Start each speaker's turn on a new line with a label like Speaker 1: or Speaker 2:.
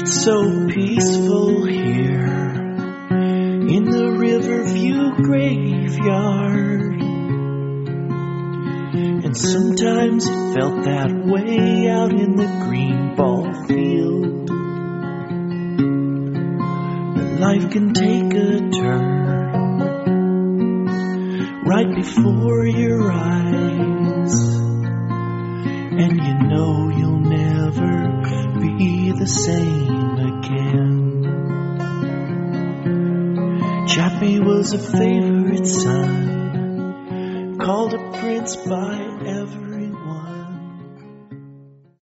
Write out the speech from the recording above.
Speaker 1: It's so peaceful here in the Riverview graveyard, and sometimes it felt that way out in the green ball field. But life can take a turn right before your eyes, and you know you'll never be the same again. Chappie was a favorite son, called a prince by everyone.